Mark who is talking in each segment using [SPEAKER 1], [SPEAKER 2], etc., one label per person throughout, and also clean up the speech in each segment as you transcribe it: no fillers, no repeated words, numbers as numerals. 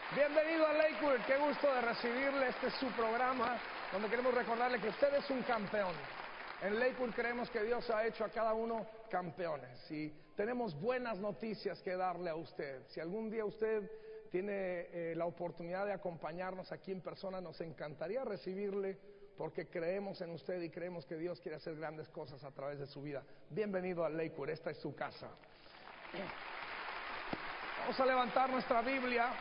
[SPEAKER 1] Bienvenido a Lakewood, qué gusto de recibirle. Este es su programa donde queremos recordarle que usted es un campeón. En Lakewood creemos que Dios ha hecho a cada uno campeones y tenemos buenas noticias que darle a usted. Si algún día usted tiene la oportunidad de acompañarnos aquí en persona, nos encantaría recibirle porque creemos en usted y creemos que Dios quiere hacer grandes cosas a través de su vida. Bienvenido a Lakewood, esta es su casa. Vamos a levantar nuestra Biblia,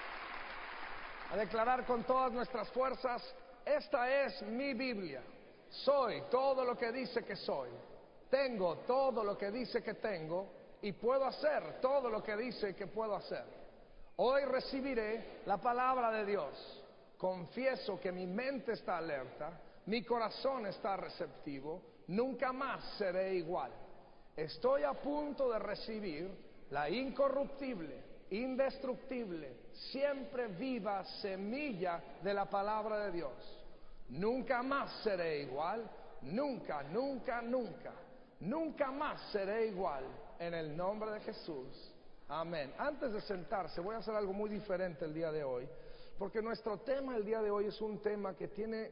[SPEAKER 1] a declarar con todas nuestras fuerzas: esta es mi Biblia. Soy todo lo que dice que soy. Tengo todo lo que dice que tengo y puedo hacer todo lo que dice que puedo hacer. Hoy recibiré la palabra de Dios. Confieso que mi mente está alerta, mi corazón está receptivo, nunca más seré igual. Estoy a punto de recibir la incorruptible, indestructible, siempre viva semilla de la palabra de Dios. Nunca más seré igual, nunca, nunca, nunca, nunca más seré igual, en el nombre de Jesús. Amén. Antes de sentarse, voy a hacer algo muy diferente el día de hoy, porque nuestro tema el día de hoy es un tema que tiene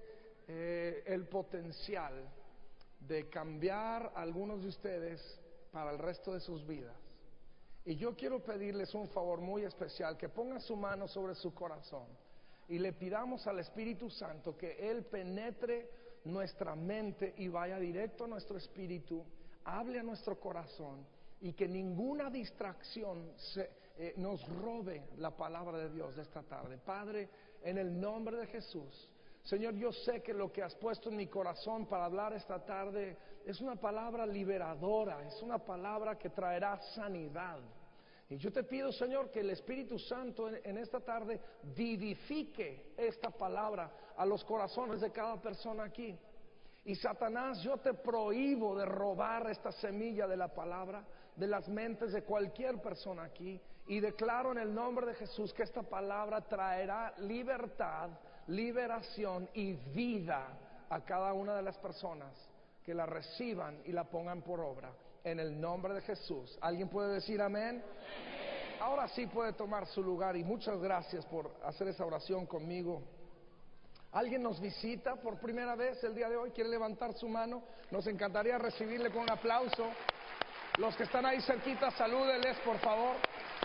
[SPEAKER 1] el potencial de cambiar a algunos de ustedes para el resto de sus vidas. Y yo quiero pedirles un favor muy especial, que pongan su mano sobre su corazón y le pidamos al Espíritu Santo que Él penetre nuestra mente y vaya directo a nuestro espíritu, hable a nuestro corazón y que ninguna distracción nos robe la palabra de Dios de esta tarde. Padre, en el nombre de Jesús, Señor, yo sé que lo que has puesto en mi corazón para hablar esta tarde es una palabra liberadora, es una palabra que traerá sanidad. Y yo te pido, Señor, que el Espíritu Santo en esta tarde vivifique esta palabra a los corazones de cada persona aquí. Y Satanás, yo te prohíbo de robar esta semilla de la palabra de las mentes de cualquier persona aquí, y declaro en el nombre de Jesús que esta palabra traerá libertad, liberación y vida a cada una de las personas que la reciban y la pongan por obra, en el nombre de Jesús. ¿Alguien puede decir amén? Ahora sí puede tomar su lugar, y muchas gracias por hacer esa oración conmigo. ¿Alguien nos visita por primera vez el día de hoy? ¿Quiere levantar su mano? Nos encantaría recibirle con un aplauso. Los que están ahí cerquita, salúdenles por favor.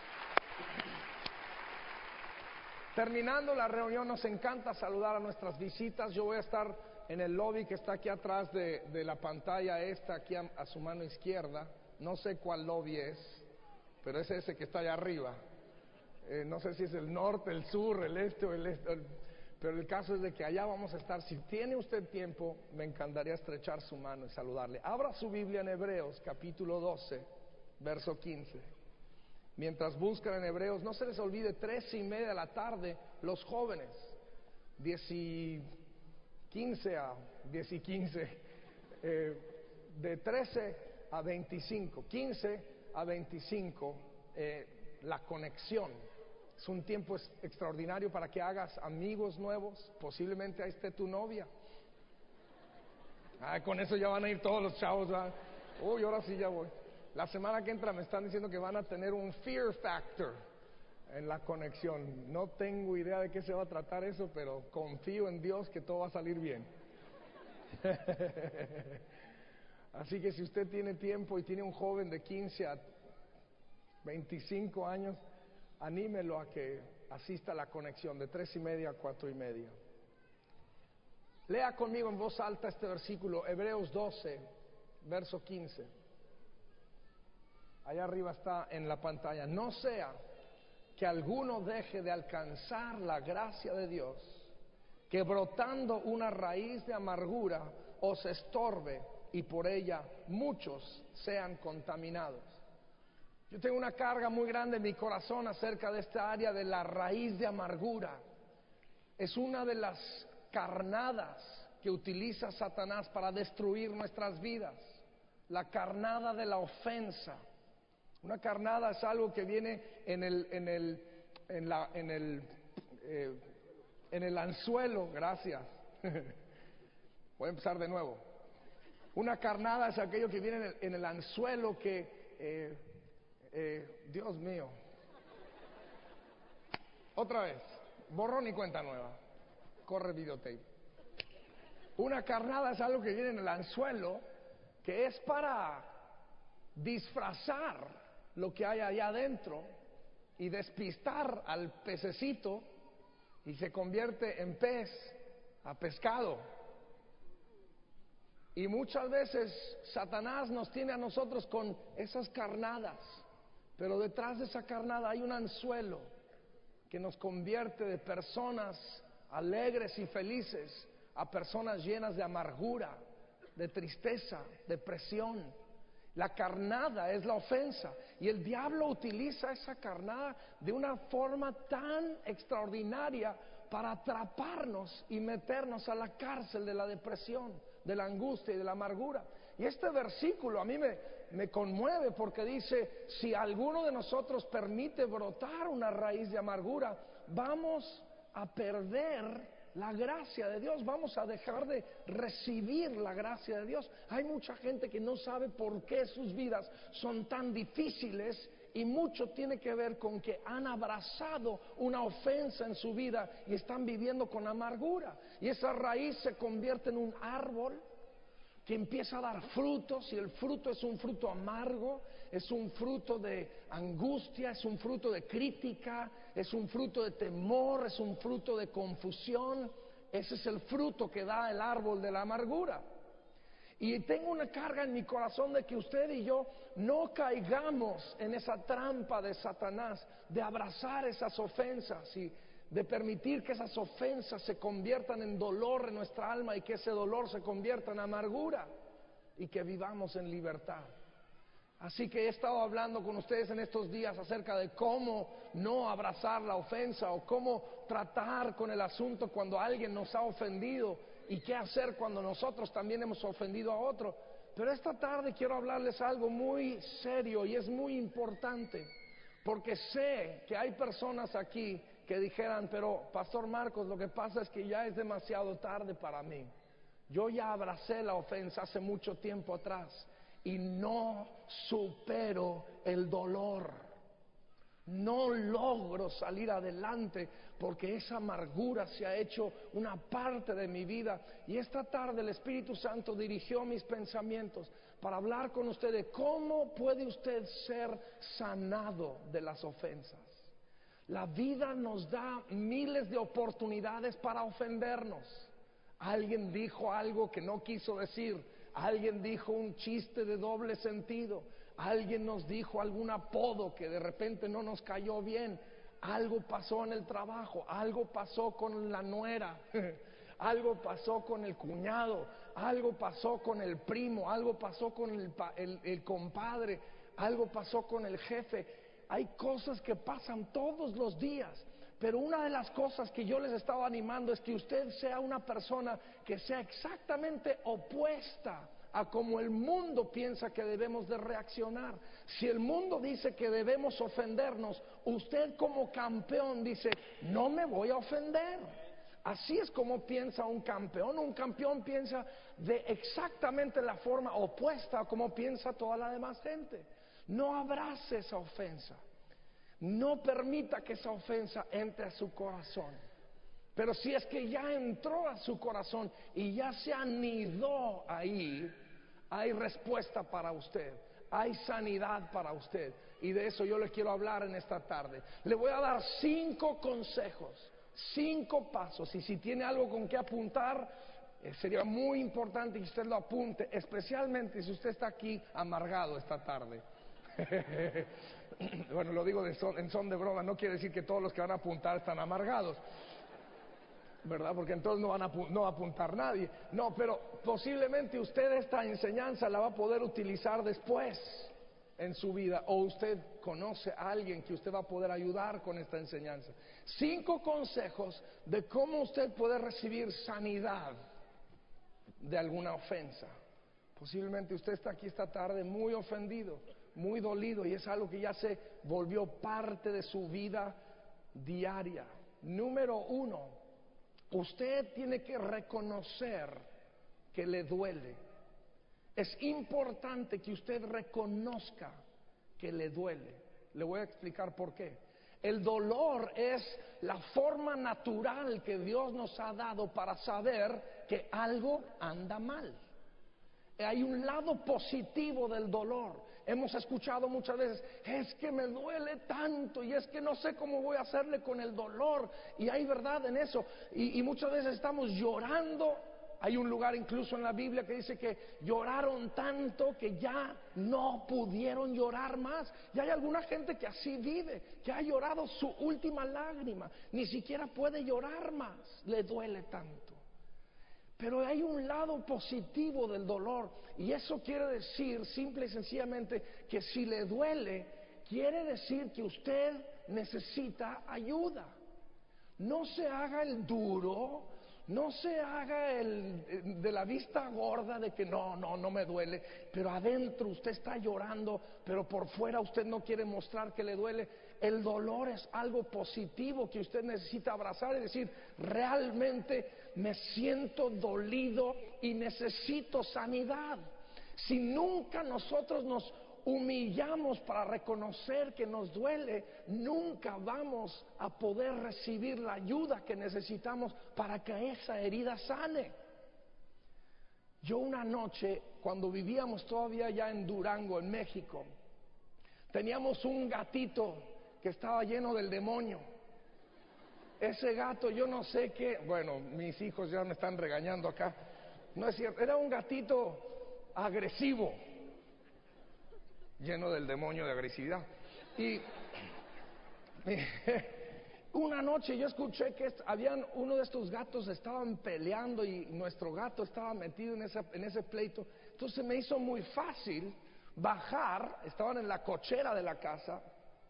[SPEAKER 1] Terminando la reunión, nos encanta saludar a nuestras visitas. Yo voy a estar en el lobby que está aquí atrás de la pantalla esta, aquí a su mano izquierda. No sé cuál lobby es, pero es ese que está allá arriba. No sé si es el norte, el sur, el este o el este, pero el caso es de que allá vamos a estar. Si tiene usted tiempo, me encantaría estrechar su mano y saludarle. Abra su Biblia en Hebreos, capítulo 12, verso 15. Mientras buscan en Hebreos, no se les olvide, 3:30 de la tarde, los jóvenes, 15 a 10 y 15, de 13 a 25, 15 a 25, la conexión. Es un tiempo extraordinario para que hagas amigos nuevos. Posiblemente ahí esté tu novia. Con eso ya van a ir todos los chavos, ¿verdad? Uy, ahora sí ya voy. La semana que entra me están diciendo que van a tener un fear factor en la conexión. No tengo idea de qué se va a tratar eso, pero confío en Dios que todo va a salir bien. Así que si usted tiene tiempo y tiene un joven de 15 a 25 años, anímelo a que asista a la conexión de 3:30 a 4:30. Lea conmigo en voz alta este versículo, Hebreos 12, verso 15. Allá arriba está en la pantalla. No sea que alguno deje de alcanzar la gracia de Dios, que brotando una raíz de amargura os estorbe y por ella muchos sean contaminados. Yo tengo una carga muy grande en mi corazón acerca de esta área de la raíz de amargura. Es una de las carnadas que utiliza Satanás para destruir nuestras vidas. La carnada de la ofensa. Una carnada es algo que viene en el anzuelo. Gracias. Voy a empezar de nuevo. Una carnada es aquello que viene en el anzuelo que Dios mío. Otra vez, borrón y cuenta nueva. Corre videotape. Una carnada es algo que viene en el anzuelo, que es para disfrazar lo que hay allá adentro y despistar al pececito, y se convierte en pez, a pescado. Y muchas veces Satanás nos tiene a nosotros con esas carnadas, pero detrás de esa carnada hay un anzuelo que nos convierte de personas alegres y felices a personas llenas de amargura, de tristeza, depresión. La carnada es la ofensa, y el diablo utiliza esa carnada de una forma tan extraordinaria para atraparnos y meternos a la cárcel de la depresión, de la angustia y de la amargura. Y este versículo a mí me conmueve, porque dice: si alguno de nosotros permite brotar una raíz de amargura, vamos a perder la gracia de Dios, vamos a dejar de recibir la gracia de Dios. Hay mucha gente que no sabe por qué sus vidas son tan difíciles, y mucho tiene que ver con que han abrazado una ofensa en su vida y están viviendo con amargura, y esa raíz se convierte en un árbol que empieza a dar frutos, y el fruto es un fruto amargo, es un fruto de angustia, es un fruto de crítica, es un fruto de temor, es un fruto de confusión. Ese es el fruto que da el árbol de la amargura. Y tengo una carga en mi corazón de que usted y yo no caigamos en esa trampa de Satanás, de abrazar esas ofensas y de permitir que esas ofensas se conviertan en dolor en nuestra alma, y que ese dolor se convierta en amargura, y que vivamos en libertad. Así que he estado hablando con ustedes en estos días acerca de cómo no abrazar la ofensa, o cómo tratar con el asunto cuando alguien nos ha ofendido, y qué hacer cuando nosotros también hemos ofendido a otro. Pero esta tarde quiero hablarles algo muy serio, y es muy importante, porque sé que hay personas aquí que dijeran: pero Pastor Marcos, lo que pasa es que ya es demasiado tarde para mí. Yo ya abracé la ofensa hace mucho tiempo atrás y no supero el dolor. No logro salir adelante porque esa amargura se ha hecho una parte de mi vida. Y esta tarde el Espíritu Santo dirigió mis pensamientos para hablar con usted de cómo puede usted ser sanado de las ofensas. La vida nos da miles de oportunidades para ofendernos. Alguien dijo algo que no quiso decir, alguien dijo un chiste de doble sentido, alguien nos dijo algún apodo que de repente no nos cayó bien, algo pasó en el trabajo, algo pasó con la nuera, algo pasó con el cuñado, algo pasó con el primo, algo pasó con el compadre, algo pasó con el jefe. Hay cosas que pasan todos los días, pero una de las cosas que yo les estaba animando es que usted sea una persona que sea exactamente opuesta a como el mundo piensa que debemos de reaccionar. Si el mundo dice que debemos ofendernos, usted como campeón dice: no me voy a ofender. Así es como piensa un campeón. Un campeón piensa de exactamente la forma opuesta a como piensa toda la demás gente. No abrace esa ofensa, no permita que esa ofensa entre a su corazón. Pero si es que ya entró a su corazón y ya se anidó ahí, hay respuesta para usted, hay sanidad para usted, y de eso yo le quiero hablar en esta tarde. Le voy a dar 5 consejos, 5 pasos, y si tiene algo con que apuntar, sería muy importante que usted lo apunte, especialmente si usted está aquí amargado esta tarde. Bueno, lo digo en son de broma, no quiere decir que todos los que van a apuntar están amargados, ¿verdad? Porque entonces no va a apuntar nadie. No, pero posiblemente usted esta enseñanza la va a poder utilizar después en su vida, o usted conoce a alguien que usted va a poder ayudar con esta enseñanza. 5 consejos de cómo usted puede recibir sanidad de alguna ofensa. Posiblemente usted está aquí esta tarde muy ofendido, muy dolido, y es algo que ya se volvió parte de su vida diaria. Número 1, usted tiene que reconocer que le duele. Es importante que usted reconozca que le duele. Le voy a explicar por qué. El dolor es la forma natural que Dios nos ha dado para saber que algo anda mal. Hay un lado positivo del dolor. Hemos escuchado muchas veces, es que me duele tanto y es que no sé cómo voy a hacerle con el dolor. Y hay verdad en eso. Y muchas veces estamos llorando. Hay un lugar incluso en la Biblia que dice que lloraron tanto que ya no pudieron llorar más. Y hay alguna gente que así vive, que ha llorado su última lágrima, ni siquiera puede llorar más, le duele tanto. Pero hay un lado positivo del dolor, y eso quiere decir simple y sencillamente que si le duele, quiere decir que usted necesita ayuda. No se haga el duro, no se haga el de la vista gorda de que no me duele, pero adentro usted está llorando, pero por fuera usted no quiere mostrar que le duele. El dolor es algo positivo que usted necesita abrazar y decir, realmente me siento dolido y necesito sanidad. Si nunca nosotros nos humillamos para reconocer que nos duele, nunca vamos a poder recibir la ayuda que necesitamos para que esa herida sane. Yo una noche, cuando vivíamos todavía allá en Durango, en México, teníamos un gatito que estaba lleno del demonio. Ese gato, yo no sé qué, bueno, mis hijos ya me están regañando acá, no es cierto, era un gatito agresivo, lleno del demonio de agresividad. Y una noche yo escuché que habían uno de estos gatos estaban peleando y nuestro gato estaba metido en ese pleito. Entonces me hizo muy fácil bajar, estaban en la cochera de la casa,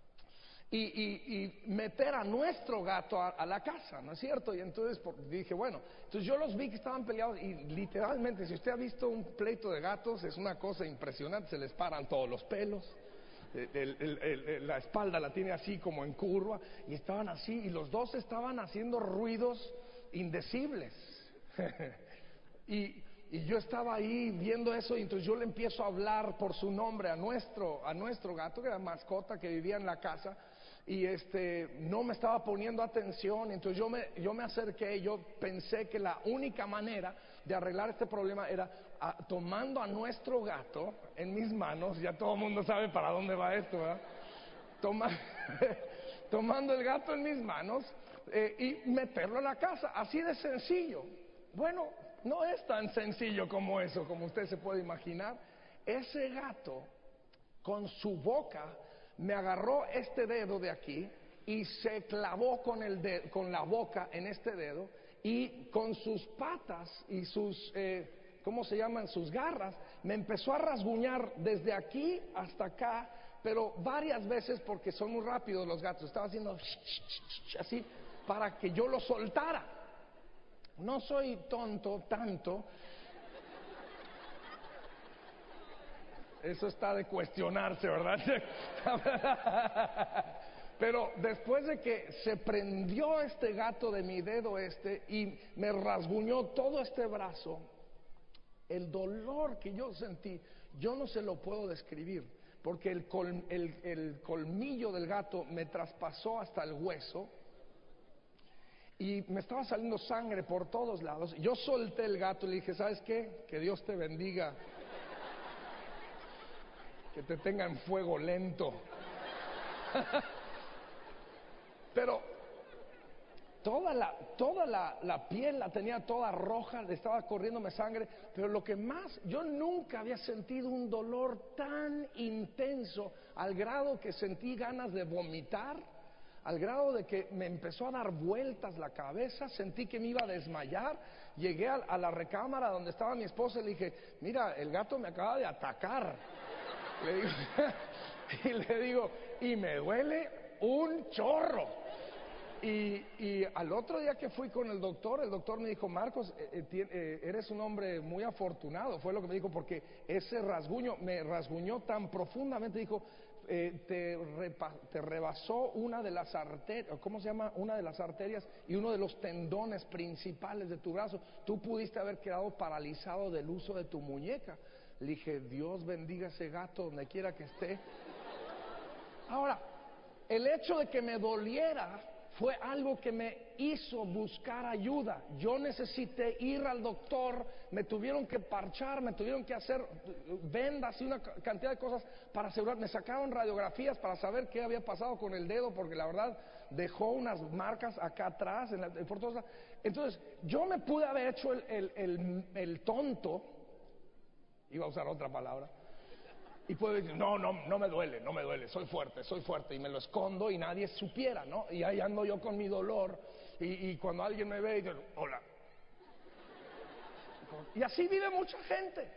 [SPEAKER 1] y meter a nuestro gato a la casa, ¿no es cierto? Y entonces dije, bueno, entonces yo los vi que estaban peleados y literalmente, si usted ha visto un pleito de gatos, es una cosa impresionante, se les paran todos los pelos, la espalda la tiene así como en curva, y estaban así, y los dos estaban haciendo ruidos indecibles. Y yo estaba ahí viendo eso, y entonces yo le empiezo a hablar por su nombre a nuestro gato, que era mascota, que vivía en la casa, y no me estaba poniendo atención. Entonces yo me acerqué, yo pensé que la única manera de arreglar este problema era tomando a nuestro gato en mis manos. Ya todo el mundo sabe para dónde va esto, ¿verdad? Tomando el gato en mis manos y meterlo a la casa, así de sencillo. Bueno, no es tan sencillo como eso, como usted se puede imaginar. Ese gato con su boca me agarró este dedo de aquí y se clavó con la boca en este dedo, y con sus patas y sus, ¿cómo se llaman? Sus garras, me empezó a rasguñar desde aquí hasta acá, pero varias veces, porque son muy rápidos los gatos. Estaba haciendo así para que yo lo soltara. No soy tonto tanto. Eso está de cuestionarse, ¿verdad? Pero después de que se prendió este gato de mi dedo y me rasguñó todo este brazo, el dolor que yo sentí, yo no se lo puedo describir, porque el colmillo del gato me traspasó hasta el hueso y me estaba saliendo sangre por todos lados. Yo solté el gato y le dije, ¿sabes qué? Que Dios te bendiga. Que te tenga en fuego lento. Pero toda la piel la tenía toda roja, le estaba corriéndome sangre. Pero lo que más, yo nunca había sentido un dolor tan intenso, al grado que sentí ganas de vomitar, al grado de que me empezó a dar vueltas la cabeza, sentí que me iba a desmayar. Llegué a la recámara donde estaba mi esposa y le dije, mira, el gato me acaba de atacar. Le digo, y me duele un chorro. Y al otro día que fui con el doctor me dijo, Marcos, eres un hombre muy afortunado, fue lo que me dijo, porque ese rasguño me rasguñó tan profundamente. Dijo, te rebasó una de las arterias, ¿cómo se llama? Una de las arterias y uno de los tendones principales de tu brazo. Tú pudiste haber quedado paralizado del uso de tu muñeca. Le dije, Dios bendiga ese gato donde quiera que esté. Ahora, el hecho de que me doliera fue algo que me hizo buscar ayuda. Yo necesité ir al doctor, me tuvieron que parchar, me tuvieron que hacer vendas y una cantidad de cosas para asegurar. Me sacaron radiografías para saber qué había pasado con el dedo, porque la verdad dejó unas marcas acá atrás por todos lados. Entonces yo me pude haber hecho el tonto, iba a usar otra palabra, y puedo decir, no me duele, soy fuerte, y me lo escondo y nadie supiera, ¿no? Y ahí ando yo con mi dolor, y cuando alguien me ve, y digo, hola. Y así vive mucha gente.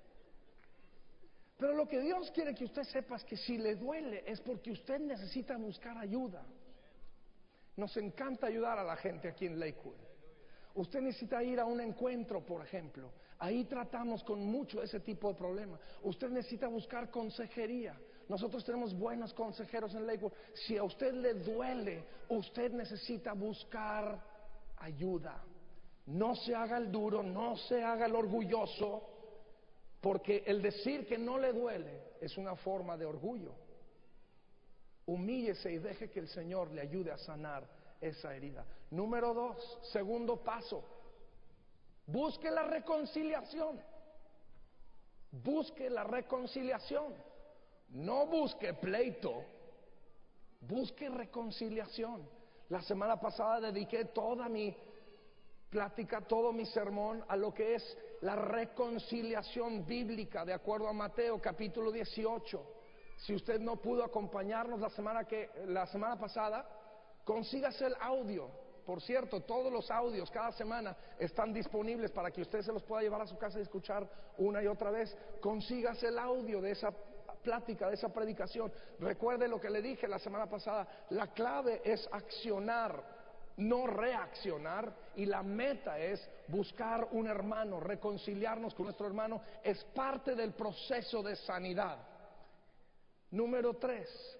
[SPEAKER 1] Pero lo que Dios quiere que usted sepa es que si le duele es porque usted necesita buscar ayuda. Nos encanta ayudar a la gente aquí en Lakewood. Usted necesita ir a un encuentro, por ejemplo. Ahí tratamos con mucho ese tipo de problemas. Usted necesita buscar consejería. Nosotros tenemos buenos consejeros en Lakewood. Si a usted le duele, usted necesita buscar ayuda. No se haga el duro, no se haga el orgulloso, porque el decir que no le duele es una forma de orgullo. Humíllese y deje que el Señor le ayude a sanar esa herida. Número 2, segundo paso, busque la reconciliación. Busque la reconciliación. No busque pleito, busque reconciliación. La semana pasada dediqué toda mi plática, todo mi sermón a lo que es la reconciliación bíblica de acuerdo a Mateo capítulo 18. Si usted no pudo acompañarnos la semana pasada, consígase el audio. Por cierto, todos los audios cada semana están disponibles para que usted se los pueda llevar a su casa y escuchar una y otra vez. Consígase el audio de esa plática, de esa predicación. Recuerde lo que le dije la semana pasada, la clave es accionar, no reaccionar, y la meta es buscar un hermano, reconciliarnos con nuestro hermano. Es parte del proceso de sanidad. Número 3,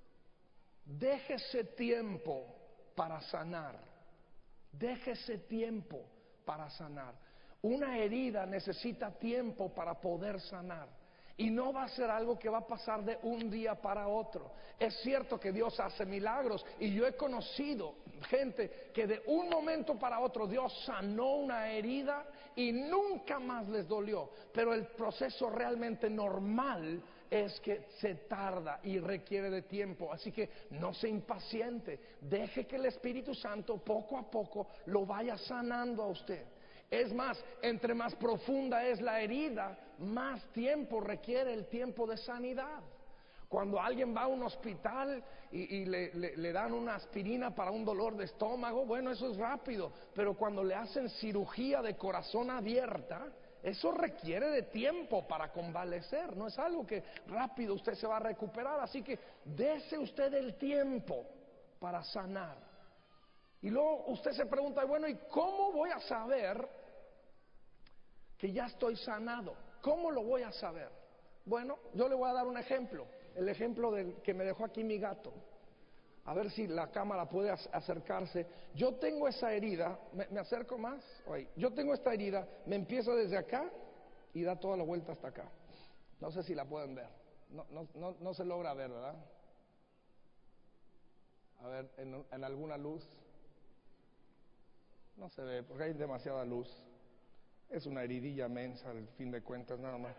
[SPEAKER 1] déjese tiempo para sanar. Déjese tiempo para sanar. Una herida necesita tiempo para poder sanar. Y no va a ser algo que va a pasar de un día para otro. Es cierto que Dios hace milagros, y yo he conocido gente que de un momento para otro Dios sanó una herida y nunca más les dolió. Pero el proceso realmente normal es que se tarda y requiere de tiempo. Así que no se impaciente, deje que el Espíritu Santo poco a poco lo vaya sanando a usted. Es más, entre más profunda es la herida, más tiempo requiere el tiempo de sanidad. Cuando alguien va a un hospital y le dan una aspirina para un dolor de estómago, bueno, eso es rápido. Pero cuando le hacen cirugía de corazón abierta, eso requiere de tiempo para convalecer. No es algo que rápido usted se va a recuperar. Así que dése usted el tiempo para sanar. Y luego usted se pregunta, bueno, ¿y cómo voy a saber que ya estoy sanado? ¿Cómo lo voy a saber? Bueno, yo le voy a dar un ejemplo. El ejemplo del que me dejó aquí mi gato. A ver si la cámara puede acercarse. Yo tengo esa herida, ¿me acerco más? Oye, yo tengo esta herida, me empieza desde acá y da toda la vuelta hasta acá. No sé si la pueden ver. No se logra ver, ¿verdad? A ver, en alguna luz. No se ve porque hay demasiada luz. Es una heridilla mensa, al fin de cuentas, nada más.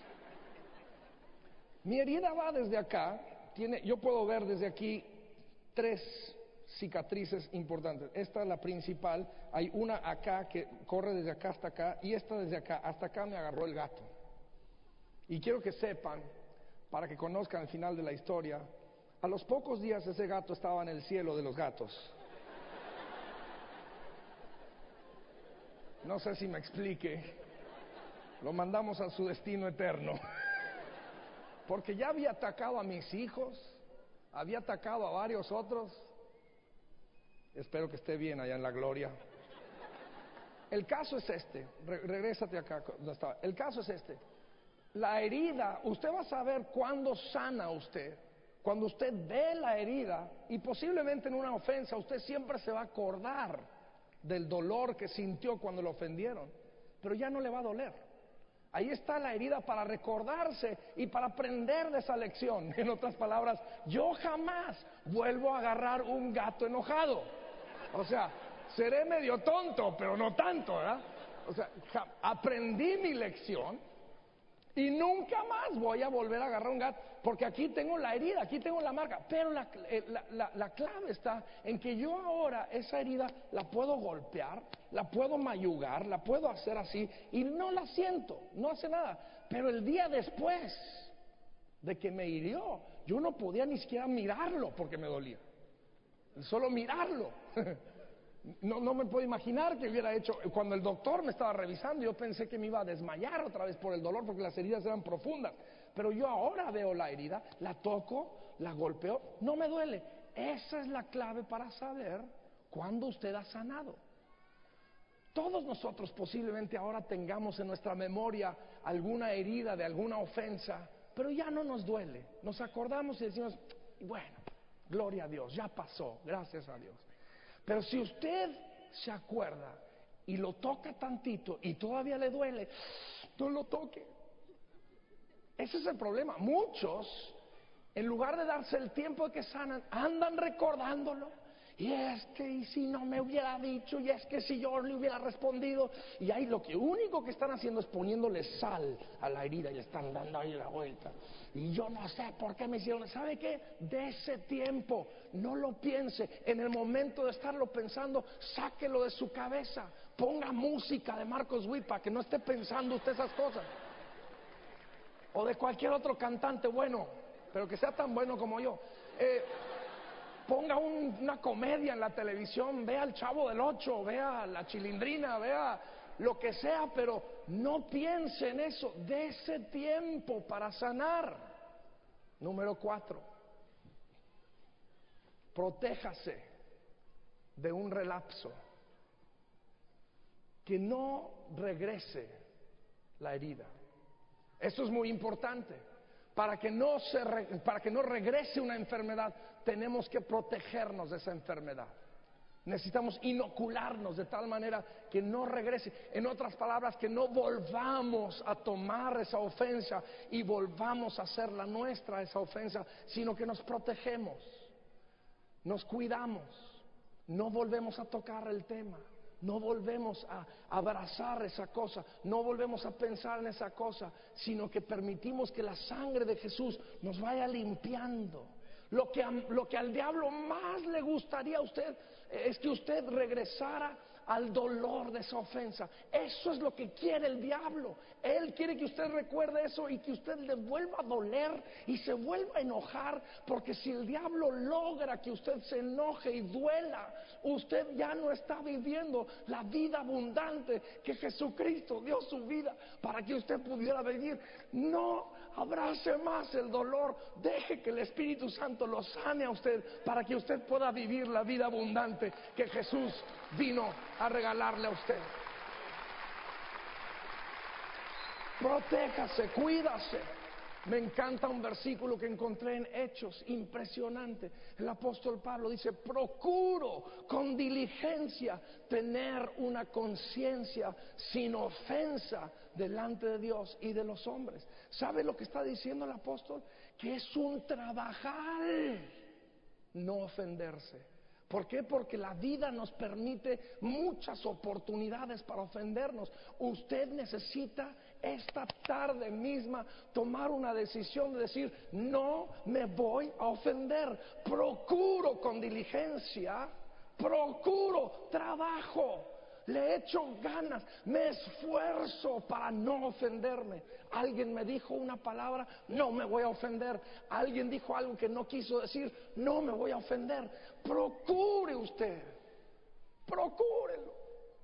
[SPEAKER 1] Mi herida va desde acá. Yo puedo ver desde aquí 3 cicatrices importantes. Esta es la principal. Hay una acá que corre desde acá hasta acá, y esta desde acá hasta acá me agarró el gato. Y quiero que sepan, para que conozcan el final de la historia, a los pocos días ese gato estaba en el cielo de los gatos. No sé si me explique. Lo mandamos a su destino eterno. Porque ya había atacado a mis hijos, había atacado a varios otros. Espero que esté bien allá en la gloria. El caso es este. Regrésate acá donde estaba. El caso es este. La herida, usted va a saber cuándo sana usted. Cuando usted ve la herida, y posiblemente en una ofensa, usted siempre se va a acordar del dolor que sintió cuando lo ofendieron, pero ya no le va a doler. Ahí está la herida para recordarse y para aprender de esa lección. En otras palabras, yo jamás vuelvo a agarrar un gato enojado. O sea, seré medio tonto, pero no tanto, ¿verdad? O sea, aprendí mi lección y nunca más voy a volver a agarrar un gato, porque aquí tengo la herida, aquí tengo la marca. Pero la clave está en que yo ahora esa herida la puedo golpear, la puedo mayugar, la puedo hacer así y no la siento, no hace nada. Pero el día después de que me hirió, yo no podía ni siquiera mirarlo porque me dolía. Solo mirarlo. No me puedo imaginar que hubiera hecho. Cuando el doctor me estaba revisando, yo pensé que me iba a desmayar otra vez por el dolor, porque las heridas eran profundas. Pero yo ahora veo la herida, la toco, la golpeo, no me duele. Esa es la clave para saber cuándo usted ha sanado. Todos nosotros posiblemente ahora tengamos en nuestra memoria alguna herida de alguna ofensa, pero ya no nos duele. Nos acordamos y decimos, bueno, gloria a Dios, ya pasó, gracias a Dios. Pero si usted se acuerda y lo toca tantito y todavía le duele, no lo toque. Ese es el problema. Muchos, en lugar de darse el tiempo de que sanan, andan recordándolo. Y es que, y si no me hubiera dicho, y es que si yo le hubiera respondido. Y ahí lo único que están haciendo es poniéndole sal a la herida y le están dando ahí la vuelta. Y yo no sé por qué me hicieron. ¿Sabe qué? De ese tiempo, no lo piense. En el momento de estarlo pensando, sáquelo de su cabeza. Ponga música de Marcos Witt para que no esté pensando usted esas cosas. O de cualquier otro cantante bueno, pero que sea tan bueno como yo. Ponga una comedia en la televisión, vea El Chavo del Ocho, vea La Chilindrina, vea lo que sea, pero no piense en eso. De ese tiempo para sanar. Número 4, protéjase de un relapso, que no regrese la herida. Esto es muy importante. Para que no regrese una enfermedad, tenemos que protegernos de esa enfermedad. Necesitamos inocularnos de tal manera que no regrese. En otras palabras, que no volvamos a tomar esa ofensa y volvamos a hacerla nuestra esa ofensa, sino que nos protegemos, nos cuidamos, no volvemos a tocar el tema. No volvemos a abrazar esa cosa, no volvemos a pensar en esa cosa, sino que permitimos que la sangre de Jesús nos vaya limpiando. Lo que al diablo más le gustaría a usted es que usted regresara al dolor de esa ofensa. Eso es lo que quiere el diablo. Él quiere que usted recuerde eso y que usted le vuelva a doler y se vuelva a enojar, porque si el diablo logra que usted se enoje y duela, usted ya no está viviendo la vida abundante que Jesucristo dio su vida para que usted pudiera vivir. No abrace más el dolor, deje que el Espíritu Santo lo sane a usted para que usted pueda vivir la vida abundante que Jesús vino a regalarle a usted. Protéjase, cuídase. Me encanta un versículo que encontré en Hechos, impresionante. El apóstol Pablo dice: procuro con diligencia tener una conciencia sin ofensa delante de Dios y de los hombres. ¿Sabe lo que está diciendo el apóstol? Que es un trabajar no ofenderse. ¿Por qué? Porque la vida nos permite muchas oportunidades para ofendernos. Usted necesita esta tarde misma tomar una decisión de decir: no me voy a ofender. Procuro con diligencia, procuro, trabajo, le echo ganas, me esfuerzo para no ofenderme. Alguien me dijo una palabra, no me voy a ofender. Alguien dijo algo que no quiso decir, no me voy a ofender. Procure usted, procúrelo.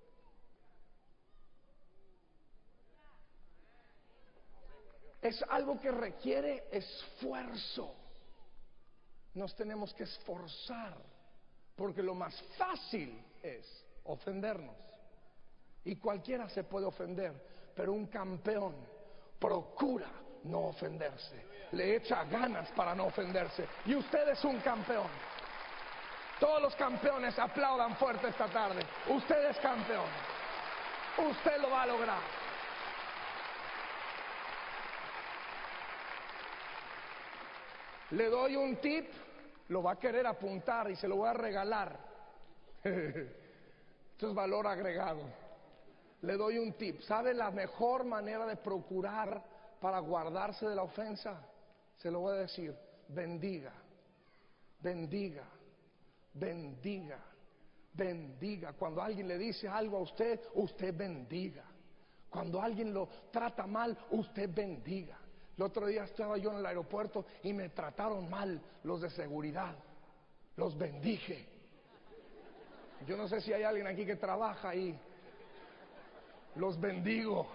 [SPEAKER 1] Es algo que requiere esfuerzo. Nos tenemos que esforzar, porque lo más fácil es ofendernos. Y cualquiera se puede ofender, pero un campeón procura no ofenderse, le echa ganas para no ofenderse. Y usted es un campeón. Todos los campeones aplaudan fuerte esta tarde. Usted es campeón. Usted lo va a lograr. Le doy un tip, lo va a querer apuntar y se lo voy a regalar. Esto es valor agregado. Le doy un tip. ¿Sabe la mejor manera de procurar para guardarse de la ofensa? Se lo voy a decir. Bendiga, bendiga, bendiga, bendiga. Cuando alguien le dice algo a usted, usted bendiga. Cuando alguien lo trata mal, usted bendiga. El otro día estaba yo en el aeropuerto y me trataron mal los de seguridad. Los bendije. Yo no sé si hay alguien aquí que trabaja ahí. Los bendigo.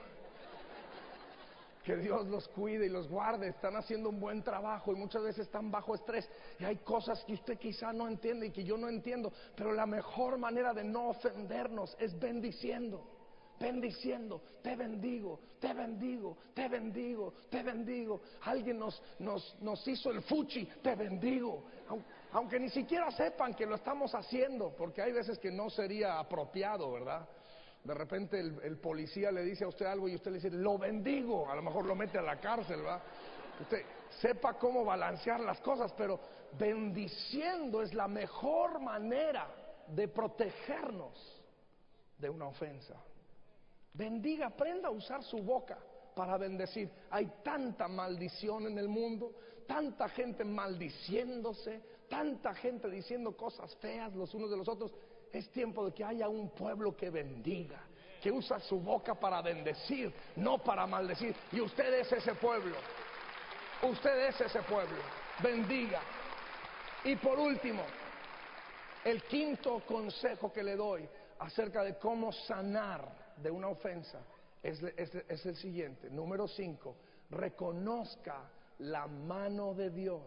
[SPEAKER 1] Que Dios los cuide y los guarde. Están haciendo un buen trabajo y muchas veces están bajo estrés. Y hay cosas que usted quizá no entiende y que yo no entiendo. Pero la mejor manera de no ofendernos es bendiciendo. Bendiciendo, te bendigo, te bendigo, te bendigo, te bendigo. Alguien nos hizo el fuchi, te bendigo. Aunque ni siquiera sepan que lo estamos haciendo, porque hay veces que no sería apropiado, ¿verdad? De repente el policía le dice a usted algo y usted le dice, lo bendigo, a lo mejor lo mete a la cárcel, ¿verdad? Usted sepa cómo balancear las cosas, pero bendiciendo es la mejor manera de protegernos de una ofensa. Bendiga, aprenda a usar su boca para bendecir. Hay tanta maldición en el mundo, tanta gente maldiciéndose, tanta gente diciendo cosas feas los unos de los otros. Es tiempo de que haya un pueblo que bendiga, que usa su boca para bendecir, no para maldecir. Y usted es ese pueblo. Usted es ese pueblo. Bendiga. Y por último, el quinto consejo que le doy acerca de cómo sanar de una ofensa es el siguiente. Número 5, reconozca la mano de Dios.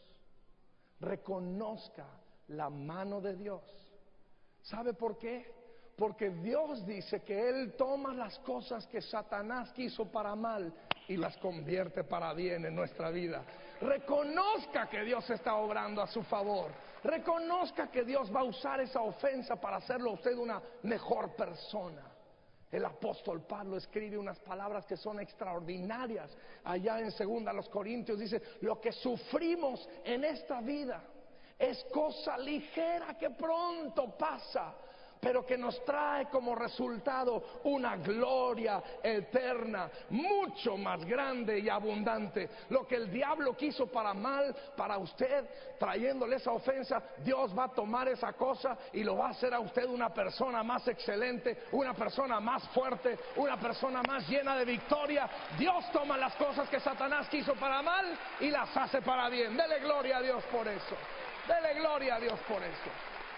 [SPEAKER 1] Reconozca la mano de Dios. ¿Sabe por qué? Porque Dios dice que Él toma las cosas que Satanás quiso para mal y las convierte para bien en nuestra vida. Reconozca que Dios está obrando a su favor. Reconozca que Dios va a usar esa ofensa para hacerlo a usted una mejor persona. El apóstol Pablo escribe unas palabras que son extraordinarias. Allá en 2 Corintios dice, lo que sufrimos en esta vida es cosa ligera que pronto pasa, pero que nos trae como resultado una gloria eterna, mucho más grande y abundante. Lo que el diablo quiso para mal, para usted, trayéndole esa ofensa, Dios va a tomar esa cosa y lo va a hacer a usted una persona más excelente, una persona más fuerte, una persona más llena de victoria. Dios toma las cosas que Satanás quiso para mal y las hace para bien. Dele gloria a Dios por eso. Dele gloria a Dios por eso.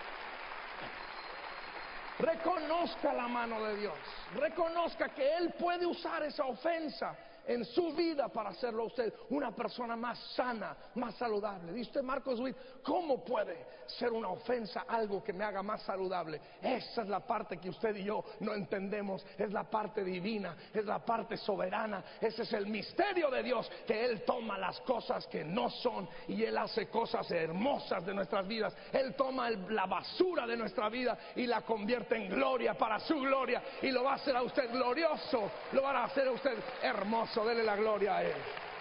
[SPEAKER 1] Reconozca la mano de Dios. Reconozca que Él puede usar esa ofensa en su vida para hacerlo a usted una persona más sana, más saludable. Dice usted, Marcos Witt, ¿cómo puede ser una ofensa algo que me haga más saludable? Esa es la parte que usted y yo no entendemos. Es la parte divina, es la parte soberana. Ese es el misterio de Dios, que Él toma las cosas que no son y Él hace cosas hermosas de nuestras vidas. Él toma la basura de nuestra vida y la convierte en gloria para su gloria, y lo va a hacer a usted glorioso, lo va a hacer a usted hermoso. Dele la gloria a Él.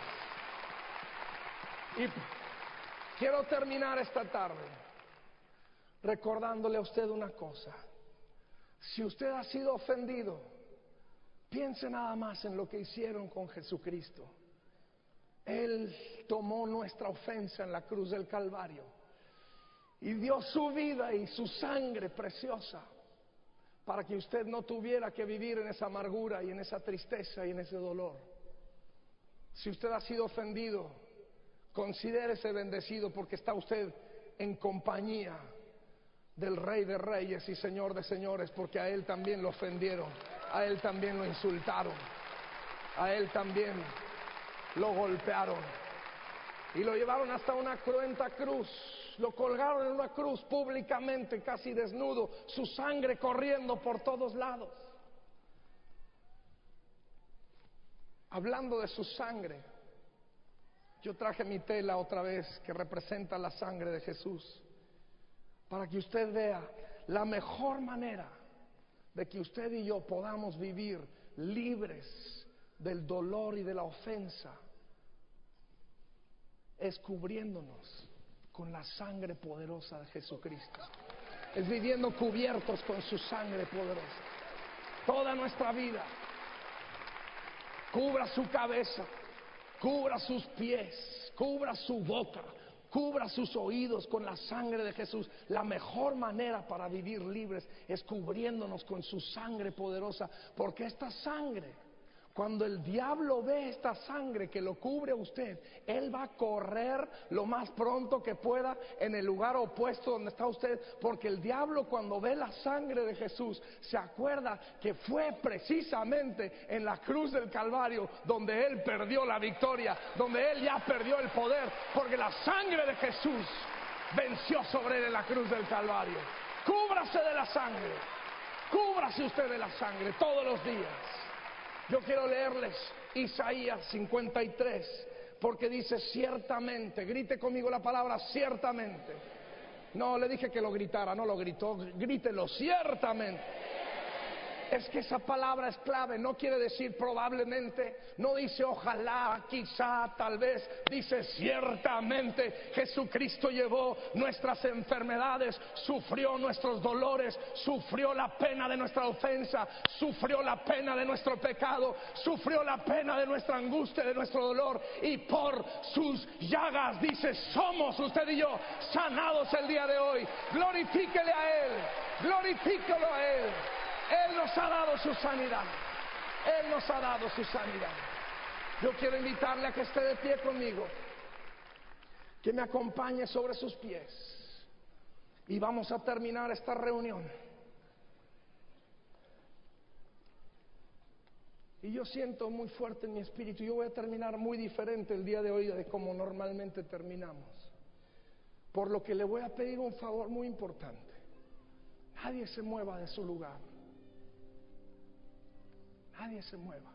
[SPEAKER 1] Y quiero terminar esta tarde recordándole a usted una cosa. Si usted ha sido ofendido, piense nada más en lo que hicieron con Jesucristo. Él tomó nuestra ofensa en la cruz del Calvario y dio su vida y su sangre preciosa para que usted no tuviera que vivir en esa amargura y en esa tristeza y en ese dolor. Si usted ha sido ofendido, considérese bendecido, porque está usted en compañía del Rey de Reyes y Señor de Señores, porque a Él también lo ofendieron, a Él también lo insultaron, a Él también lo golpearon y lo llevaron hasta una cruenta cruz. Lo colgaron en una cruz públicamente, casi desnudo, su sangre corriendo por todos lados. Hablando de su sangre, yo traje mi tela otra vez que representa la sangre de Jesús, para que usted vea la mejor manera de que usted y yo podamos vivir libres del dolor y de la ofensa es cubriéndonos con la sangre poderosa de Jesucristo. Es viviendo cubiertos con su sangre poderosa. Toda nuestra vida. Cubra su cabeza, cubra sus pies, cubra su boca, cubra sus oídos con la sangre de Jesús. La mejor manera para vivir libres es cubriéndonos con su sangre poderosa, porque esta sangre, cuando el diablo ve esta sangre que lo cubre a usted, él va a correr lo más pronto que pueda en el lugar opuesto donde está usted, porque el diablo, cuando ve la sangre de Jesús, se acuerda que fue precisamente en la cruz del Calvario donde él perdió la victoria, donde él ya perdió el poder, porque la sangre de Jesús venció sobre él en la cruz del Calvario. Cúbrase de la sangre, cúbrase usted de la sangre todos los días. Yo quiero leerles Isaías 53, porque dice ciertamente. Grite conmigo la palabra ciertamente. No, le dije que lo gritara, no lo gritó, grítelo ciertamente. Es que esa palabra es clave, no quiere decir probablemente, no dice ojalá, quizá, tal vez, dice ciertamente. Jesucristo llevó nuestras enfermedades, sufrió nuestros dolores, sufrió la pena de nuestra ofensa, sufrió la pena de nuestro pecado, sufrió la pena de nuestra angustia, de nuestro dolor, y por sus llagas, dice, somos usted y yo sanados el día de hoy. Glorifíquele a Él, glorifíquelo a Él. Él nos ha dado su sanidad. Él nos ha dado su sanidad. Yo quiero invitarle a que esté de pie conmigo, que me acompañe sobre sus pies, y vamos a terminar esta reunión. Y yo siento muy fuerte en mi espíritu, yo voy a terminar muy diferente el día de hoy de como normalmente terminamos, por lo que le voy a pedir un favor muy importante. Nadie se mueva de su lugar. Nadie se mueva.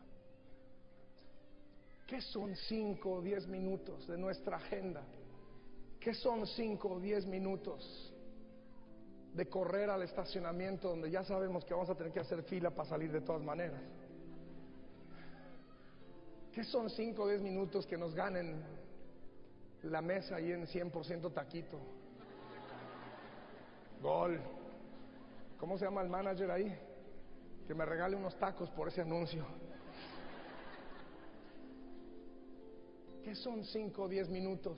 [SPEAKER 1] ¿Qué son 5 o 10 minutos de nuestra agenda? ¿Qué son 5 o 10 minutos de correr al estacionamiento donde ya sabemos que vamos a tener que hacer fila para salir de todas maneras? ¿Qué son 5 o 10 minutos que nos ganen la mesa ahí en 100% taquito? Gol. ¿Cómo se llama el manager ahí? Que me regale unos tacos por ese anuncio. ¿Qué son 5 o 10 minutos?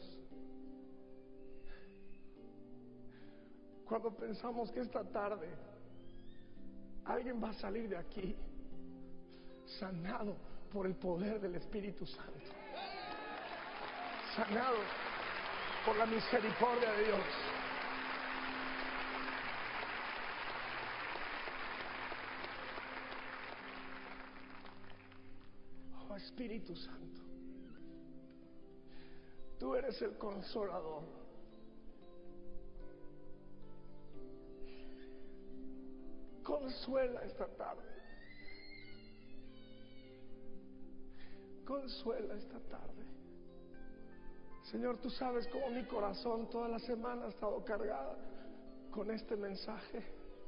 [SPEAKER 1] Cuando pensamos que esta tarde alguien va a salir de aquí sanado por el poder del Espíritu Santo, sanado por la misericordia de Dios. Espíritu Santo, tú eres el consolador. Consuela esta tarde. Consuela esta tarde. Señor, tú sabes cómo mi corazón toda la semana ha estado cargada con este mensaje,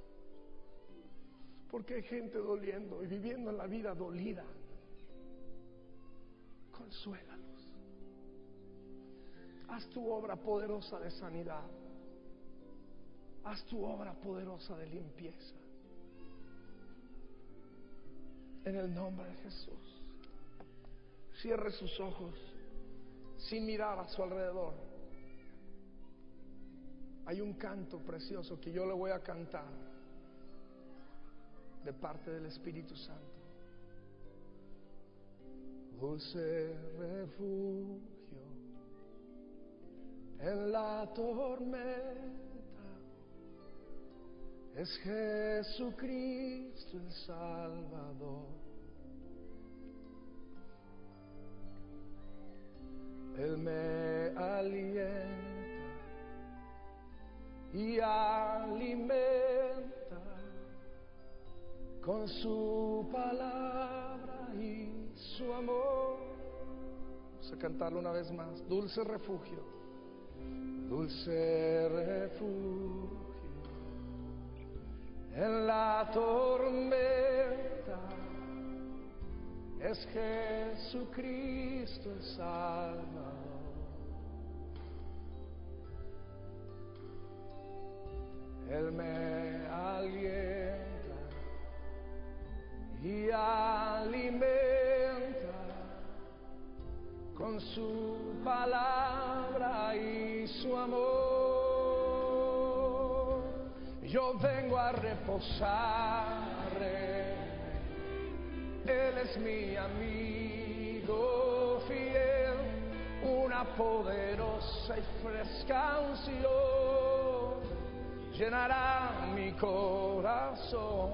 [SPEAKER 1] porque hay gente doliendo y viviendo en la vida dolida. Consuélalos. Haz tu obra poderosa de sanidad. Haz tu obra poderosa de limpieza. En el nombre de Jesús. Cierre sus ojos sin mirar a su alrededor. Hay un canto precioso que yo le voy a cantar de parte del Espíritu Santo. Dulce refugio en la tormenta es Jesucristo el Salvador. Él me alienta y alimenta con su palabra y su amor. Vamos a cantarlo una vez más. Dulce refugio, dulce refugio en la tormenta es Jesucristo el Salvador. Él me alienta y alimenta con su palabra y su amor. Yo vengo a reposar en Él, es mi amigo fiel, una poderosa y fresca unción llenará mi corazón.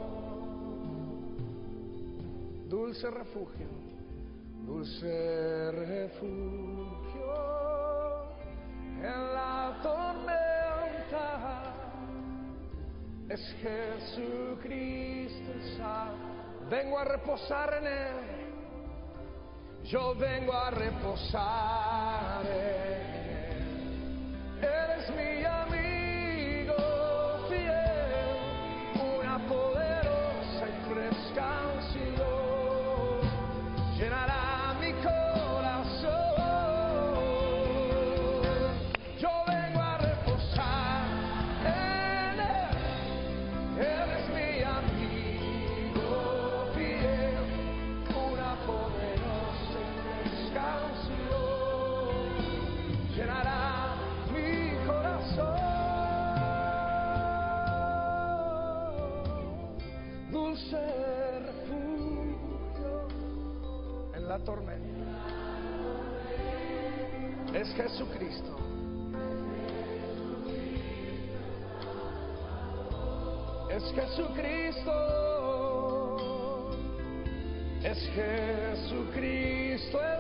[SPEAKER 1] Dulce refugio, dulce refugio en la tormenta, es Jesucristo el Santo. Vengo a reposar en Él, yo vengo a reposar en Él. Él es mi amigo fiel, una poderosa y fresca unción llenará mi corazón. Yo vengo a reposar en Él, Él es mi amigo fiel, una poderosa y fresca unción llenará mi corazón. Dulce refugio en la tormenta, es Jesucristo. Es Jesucristo, es Jesucristo el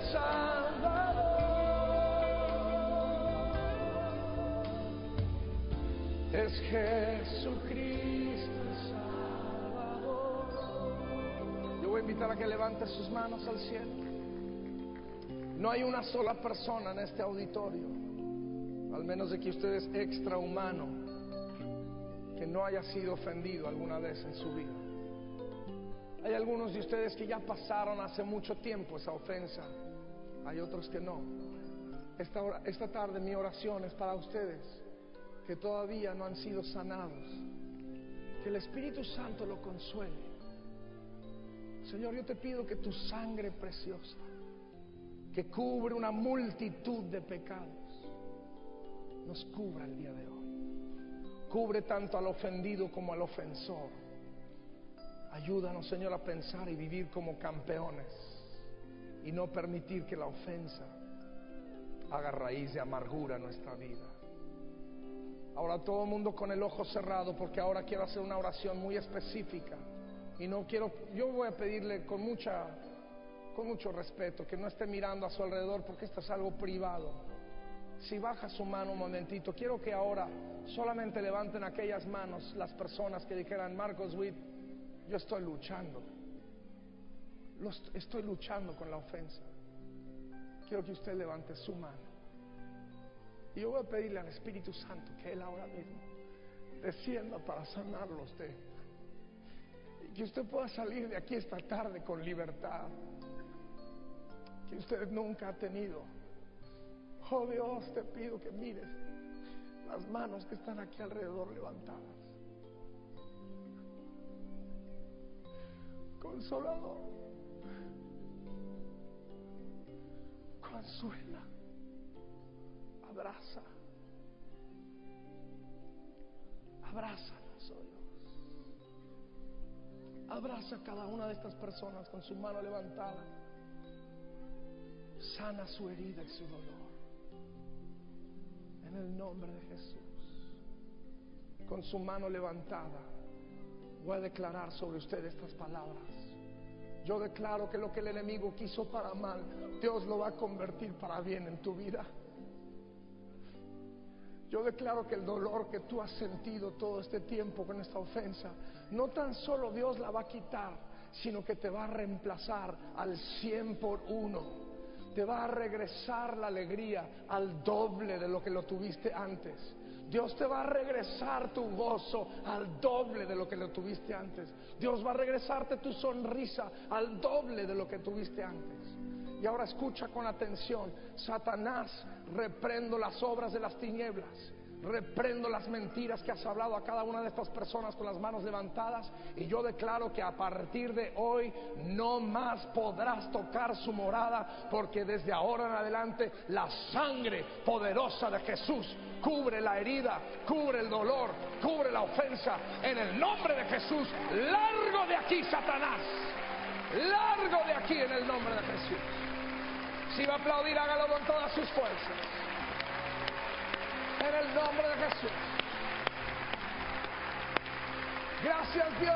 [SPEAKER 1] Salvador, es Jesucristo el Salvador. Yo voy a invitar a que levante sus manos al cielo. No hay una sola persona en este auditorio, al menos de que usted es extrahumano, que no haya sido ofendido alguna vez en su vida. Hay algunos de ustedes que ya pasaron hace mucho tiempo esa ofensa, hay otros que no. Esta tarde mi oración es para ustedes que todavía no han sido sanados, que el Espíritu Santo lo consuele. Señor, yo te pido que tu sangre preciosa, que cubre una multitud de pecados, nos cubra el día de hoy. Cubre tanto al ofendido como al ofensor. Ayúdanos, Señor, a pensar y vivir como campeones y no permitir que la ofensa haga raíz de amargura en nuestra vida. Ahora todo el mundo con el ojo cerrado, porque ahora quiero hacer una oración muy específica y no quiero, yo voy a pedirle con mucho respeto que no esté mirando a su alrededor, porque esto es algo privado. Si baja su mano un momentito, quiero que ahora solamente levanten aquellas manos las personas que dijeran: Marcos Witt, yo estoy luchando con la ofensa. Quiero que usted levante su mano y yo voy a pedirle al Espíritu Santo que Él ahora mismo descienda para sanarlo a usted, y que usted pueda salir de aquí esta tarde con libertad que usted nunca ha tenido. Oh Dios, te pido que mires las manos que están aquí alrededor levantadas. Consolador, consuela, abrázanos, oh Dios. Abraza a cada una de estas personas con su mano levantada. Sana su herida y su dolor en el nombre de Jesús. Con su mano levantada voy a declarar sobre usted estas palabras. Yo declaro que lo que el enemigo quiso para mal, Dios lo va a convertir para bien en tu vida. Yo declaro que el dolor que tú has sentido todo este tiempo con esta ofensa, no tan solo Dios la va a quitar, sino que te va a reemplazar al 100 por 1. Te va a regresar la alegría al doble de lo que lo tuviste antes. Dios te va a regresar tu gozo al doble de lo que lo tuviste antes. Dios va a regresarte tu sonrisa al doble de lo que tuviste antes. Y ahora escucha con atención: Satanás, reprendo las obras de las tinieblas, Reprendo las mentiras que has hablado a cada una de estas personas con las manos levantadas, y yo declaro que a partir de hoy no más podrás tocar su morada, porque desde ahora en adelante la sangre poderosa de Jesús cubre la herida, cubre el dolor, cubre la ofensa. En el nombre de Jesús, largo de aquí, Satanás, largo de aquí en el nombre de Jesús. Si va a aplaudir, hágalo con todas sus fuerzas. En el nombre de Jesús. Gracias, Dios.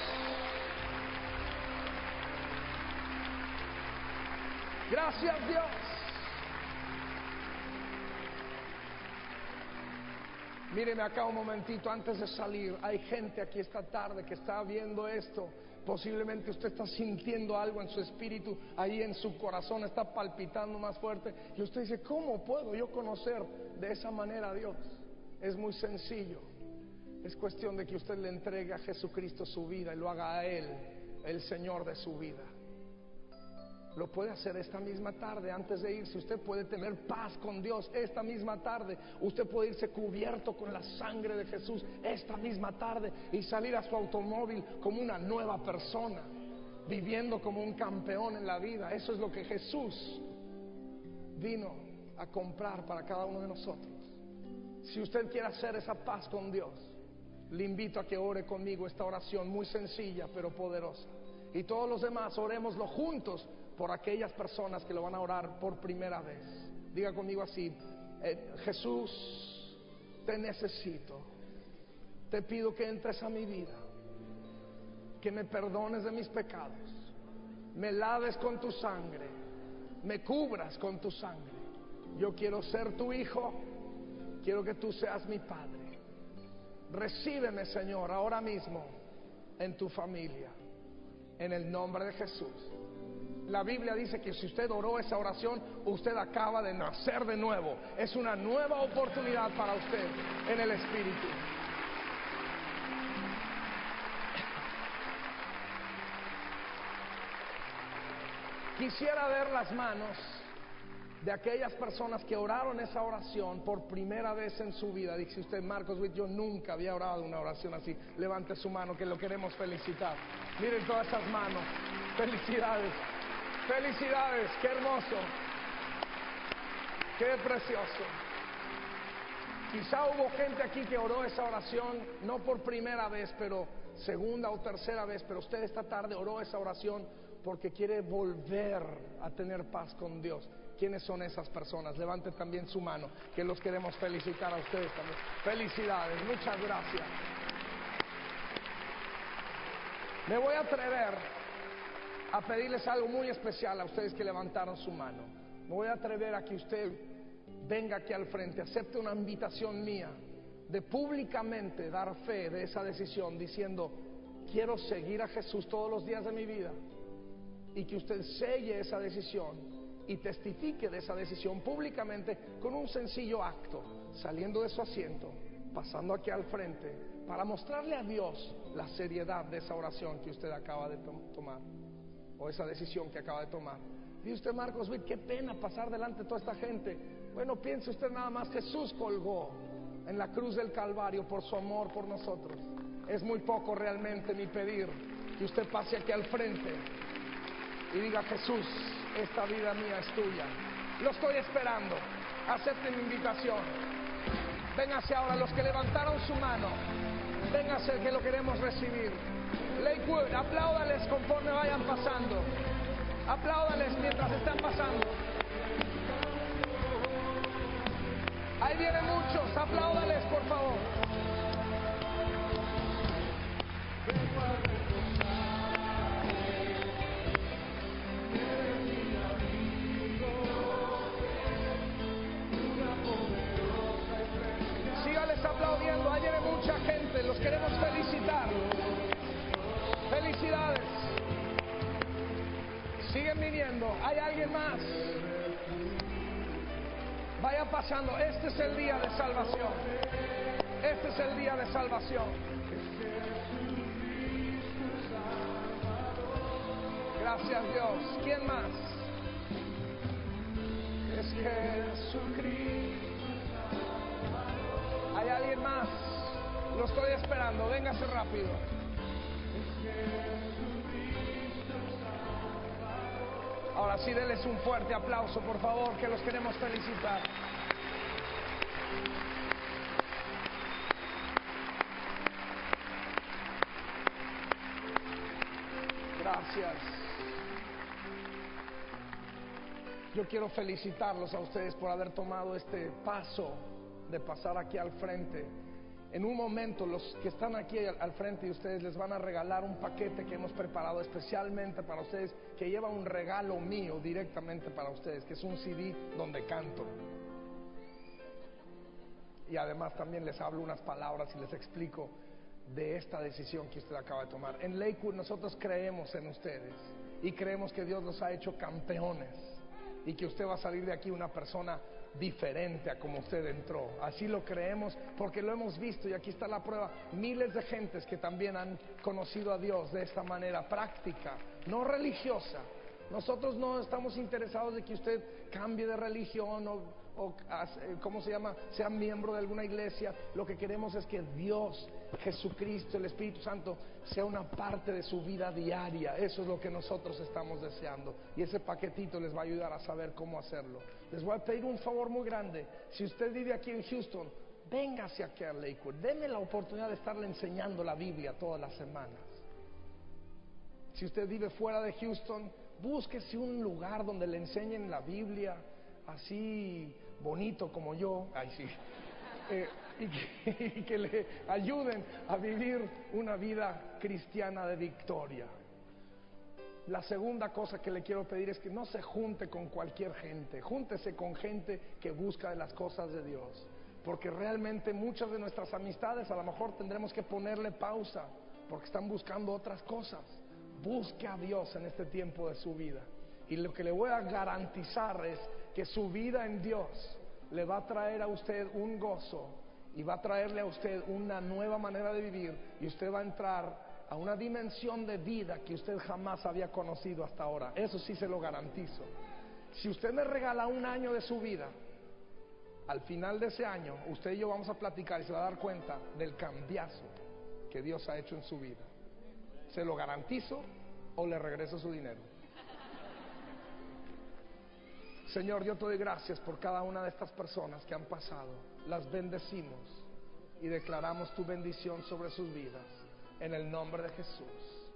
[SPEAKER 1] Gracias, Dios. Míreme acá un momentito antes de salir. Hay gente aquí esta tarde que está viendo esto. Posiblemente usted está sintiendo algo en su espíritu, ahí en su corazón está palpitando más fuerte, y usted dice: ¿cómo puedo yo conocer de esa manera a Dios? Es muy sencillo. Es cuestión de que usted le entregue a Jesucristo su vida y lo haga a Él el Señor de su vida. Lo puede hacer esta misma tarde antes de irse. Usted puede tener paz con Dios esta misma tarde. Usted puede irse cubierto con la sangre de Jesús esta misma tarde y salir a su automóvil como una nueva persona, viviendo como un campeón en la vida. Eso es lo que Jesús vino a comprar para cada uno de nosotros. Si usted quiere hacer esa paz con Dios, le invito a que ore conmigo esta oración muy sencilla pero poderosa. Y todos los demás orémoslo juntos por aquellas personas que lo van a orar por primera vez. Diga conmigo así: Jesús, te necesito. Te pido que entres a mi vida, que me perdones de mis pecados, me laves con tu sangre, me cubras con tu sangre. Yo quiero ser tu hijo, quiero que tú seas mi padre. Recíbeme, Señor, ahora mismo en tu familia, en el nombre de Jesús. La Biblia dice que si usted oró esa oración, usted acaba de nacer de nuevo. Es una nueva oportunidad para usted en el Espíritu. Quisiera ver las manos de aquellas personas que oraron esa oración por primera vez en su vida. Dice usted: Marcos Witt, yo nunca había orado una oración así. Levante su mano, que lo queremos felicitar. Miren todas esas manos. Felicidades. Felicidades, qué hermoso, qué precioso. Quizá hubo gente aquí que oró esa oración no por primera vez, pero segunda o tercera vez, pero usted esta tarde oró esa oración porque quiere volver a tener paz con Dios. ¿Quiénes son esas personas? Levante también su mano, que los queremos felicitar a ustedes también. Felicidades, muchas gracias. Me voy a atrever a pedirles algo muy especial a ustedes que levantaron su mano. Me voy a atrever a que usted venga aquí al frente, acepte una invitación mía de públicamente dar fe de esa decisión, diciendo: quiero seguir a Jesús todos los días de mi vida. Y que usted selle esa decisión y testifique de esa decisión públicamente con un sencillo acto, saliendo de su asiento, pasando aquí al frente, para mostrarle a Dios la seriedad de esa oración que usted acaba de tomar, o esa decisión que acaba de tomar. Dice usted: Marcos Witt, qué pena pasar delante de toda esta gente. Bueno, piense usted nada más, Jesús colgó en la cruz del Calvario por su amor por nosotros. Es muy poco realmente mi pedir que usted pase aquí al frente y diga: Jesús, esta vida mía es tuya. Lo estoy esperando. Acepten mi invitación. Véngase ahora, los que levantaron su mano, véngase, que lo queremos recibir. Lakewood, apláudales conforme vayan pasando. Apláudales mientras están pasando. Ahí vienen muchos, apláudales por favor. Sígales aplaudiendo, ahí viene mucha gente, los queremos felicitar. Felicidades. Siguen viniendo. ¿Hay alguien más? Vaya pasando. Este es el día de salvación. Este es el día de salvación. Gracias, Dios. ¿Quién más? Es Jesucristo. alguien más? Lo estoy esperando, véngase rápido. Ahora sí, denles un fuerte aplauso, por favor, que los queremos felicitar. Gracias. Yo quiero felicitarlos a ustedes por haber tomado este paso de pasar aquí al frente. En un momento los que están aquí al frente de ustedes les van a regalar un paquete que hemos preparado especialmente para ustedes, que lleva un regalo mío directamente para ustedes, que es un CD donde canto. Y además también les hablo unas palabras y les explico de esta decisión que usted acaba de tomar. En Lakewood nosotros creemos en ustedes y creemos que Dios los ha hecho campeones y que usted va a salir de aquí una persona diferente a como usted entró. Así lo creemos porque lo hemos visto, y aquí está la prueba. Miles de gentes que también han conocido a Dios de esta manera práctica, no religiosa. Nosotros no estamos interesados de que usted cambie de religión o ¿cómo se llama?, sea miembro de alguna iglesia. Lo que queremos es que Dios, Jesucristo, el Espíritu Santo sea una parte de su vida diaria. Eso es lo que nosotros estamos deseando, y ese paquetito les va a ayudar a saber cómo hacerlo. Les voy a pedir un favor muy grande. Si usted vive aquí en Houston, véngase aquí a Lakewood. Deme la oportunidad de estarle enseñando la Biblia todas las semanas. Si usted vive fuera de Houston, búsquese un lugar donde le enseñen la Biblia así bonito como yo. Ay, sí. Y que le ayuden a vivir una vida cristiana de victoria. La segunda cosa que le quiero pedir es que no se junte con cualquier gente. Júntese con gente que busca de las cosas de Dios, porque realmente muchas de nuestras amistades a lo mejor tendremos que ponerle pausa porque están buscando otras cosas. Busque a Dios en este tiempo de su vida, y lo que le voy a garantizar es que su vida en Dios le va a traer a usted un gozo y va a traerle a usted una nueva manera de vivir, y usted va a entrar a una dimensión de vida que usted jamás había conocido hasta ahora. Eso sí se lo garantizo. Si usted me regala un año de su vida, al final de ese año usted y yo vamos a platicar y se va a dar cuenta del cambiazo que Dios ha hecho en su vida. Se lo garantizo, o le regreso su dinero. Señor, yo te doy gracias por cada una de estas personas que han pasado. Las bendecimos y declaramos tu bendición sobre sus vidas, en el nombre de Jesús.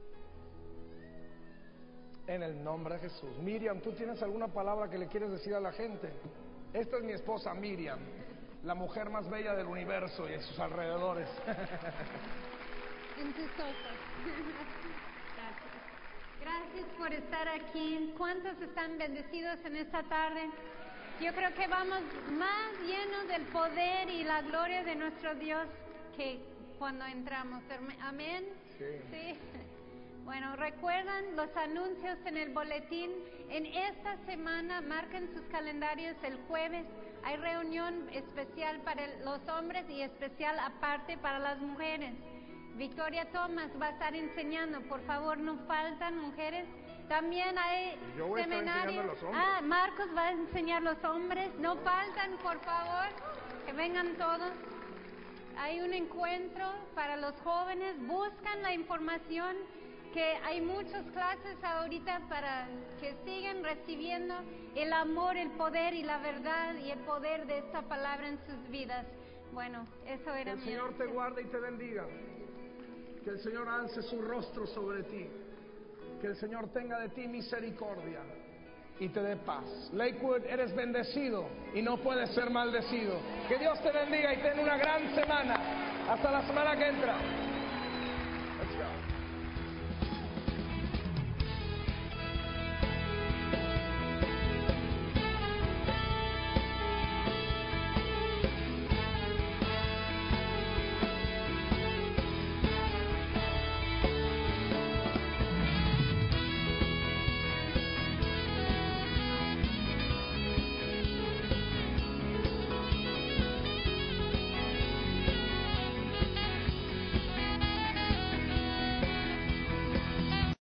[SPEAKER 1] En el nombre de Jesús. Miriam, ¿tú tienes alguna palabra que le quieres decir a la gente? Esta es mi esposa Miriam, la mujer más bella del universo y en sus alrededores.
[SPEAKER 2] En tus ojos. Gracias. Gracias por estar aquí. ¿Cuántos están bendecidos en esta tarde? Yo creo que vamos más llenos del poder y la gloria de nuestro Dios que cuando entramos. Amén. Sí. Bueno, recuerdan los anuncios en el boletín. En esta semana, marquen sus calendarios, el jueves hay reunión especial para los hombres y especial aparte para las mujeres. Victoria Thomas va a estar enseñando, por favor no faltan, mujeres. También hay seminarios. Marcos va a enseñar los hombres, no faltan, por favor, que vengan todos. Hay un encuentro para los jóvenes, buscan la información, que hay muchas clases ahorita para que sigan recibiendo el amor, el poder y la verdad y el poder de esta palabra en sus vidas. Bueno, eso era mi.
[SPEAKER 1] Que el Señor te guarde y te bendiga. Que el Señor alce su rostro sobre ti. Que el Señor tenga de ti misericordia y te dé paz. Lakewood, eres bendecido y no puedes ser maldecido. Que Dios te bendiga y ten una gran semana. Hasta la semana que entra. Let's go.